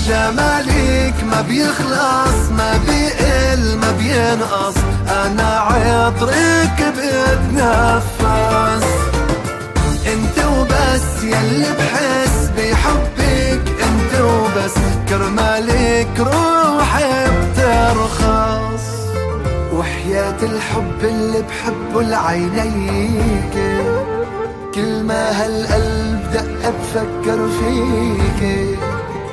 جمالك ما بيخلص، ما بيقل ما بينقص، انا عطرك بتنفس. انت وبس يلي بحس بحبك، انت وبس كرمالك روحي بترخص. وحياة الحب اللي بحبه لعينيك، كل ما هالقلب دق بفكر فيك.